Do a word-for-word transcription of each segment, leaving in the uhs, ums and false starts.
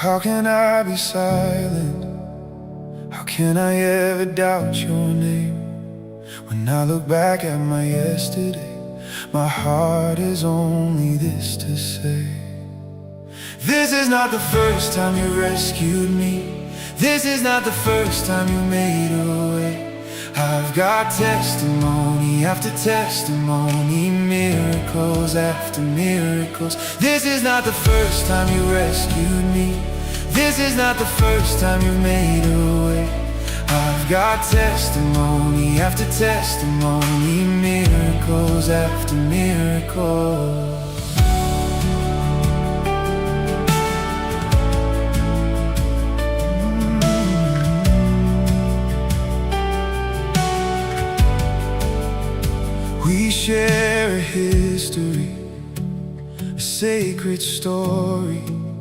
how can I be silent? How can I ever doubt your name? When I look back at my yesterday, my heart is only this to say: this is not the first time you rescued me. This is not the first time you made a way. I've got testimony after testimony, miracles after miracles. This is not the first time you rescued me. This is not the first time you made a way. I've got testimony after testimony, miracles after miracles. We share a history, a sacred story,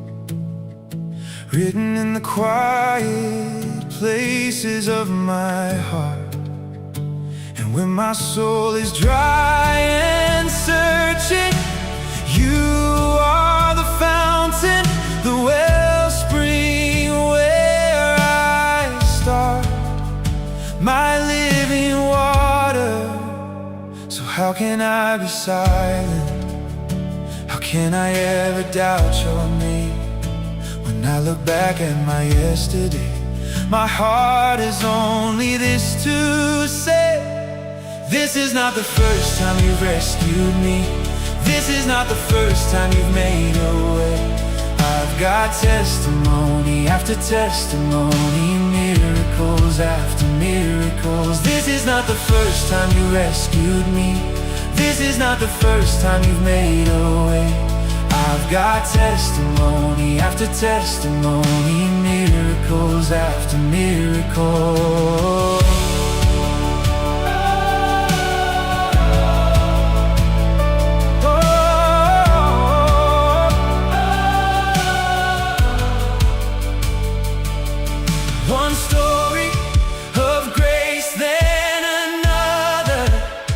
written in the quiet places of my heart. And when my soul is dry and searching, you are the fountain, the wellspring where I start, my living water. So how can I be silent? How can I ever doubt your name? When I look back at my yesterday, my heart is only this to say: this is not the first time you've rescued me. This is not the first time you've made a way. I've got testimony after testimony, miracles after miracles. This is not the first time you rescued me. This is not the first time you've made a way. I've got testimony after testimony, miracles after miracles. One story of grace, then another.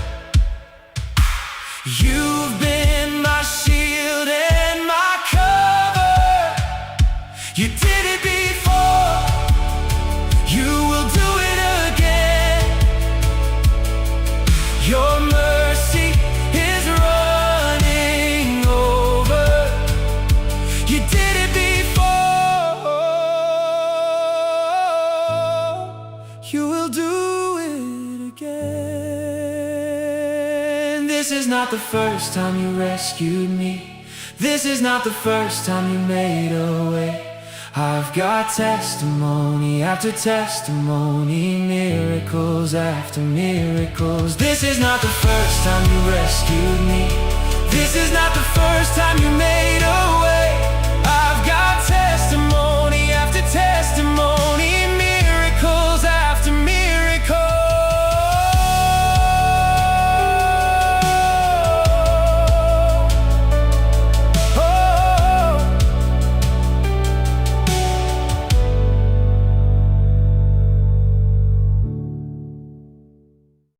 You've been my shield and my cover. You did it before, you will do it again. Your mercy is running over. You did it before, you will do it again. This is not the first time you rescued me. This is not the first time you made a way. I've got testimony after testimony, miracles after miracles. This is not the first time you rescued me. This is not the first time you made